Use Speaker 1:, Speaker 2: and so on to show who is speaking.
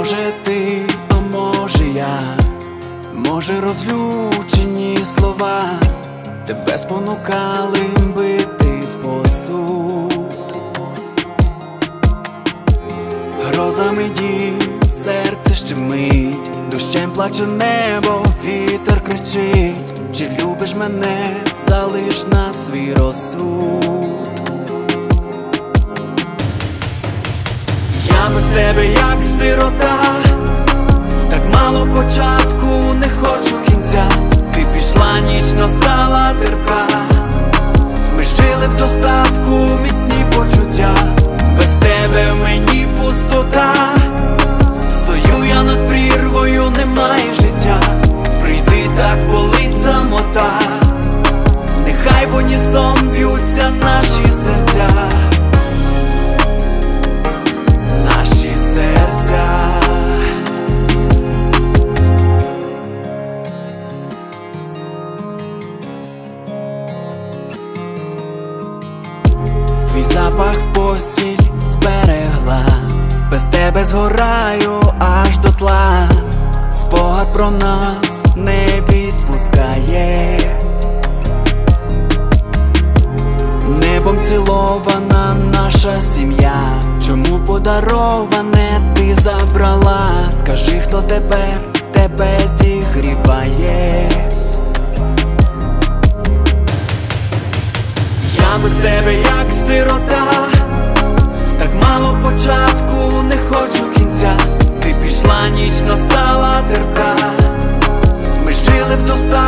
Speaker 1: Може ти, а може я, може розлючені слова тебе спонукали бити посуд. Грозами дім, серце щемить, дощем плаче небо, вітер кричить. Чи любиш мене, залиш на свій розсуд. Я без тебе як сирота, так мало початку, не хочу кінця. Ти пішла, ніч настала терпка. Ми жили в достатку, міцні почуття. Без тебе в мені пустота. Стою я над прірвою, немає життя. Прийди, так болить самота. Нехай в унісон б'ються наші серця. Наші серця. Твій запах постіль зберегла, без тебе згораю аж дотла. Спогад про нас не відпускає. Небом цілована наша сім'я. Чому подароване ти забрала? Скажи, хто тепер тебе зігріває? Я без тебе як сирота, так мало початку, не хочу кінця. Ти пішла, ніч настала терпка. Ми жили в достатку.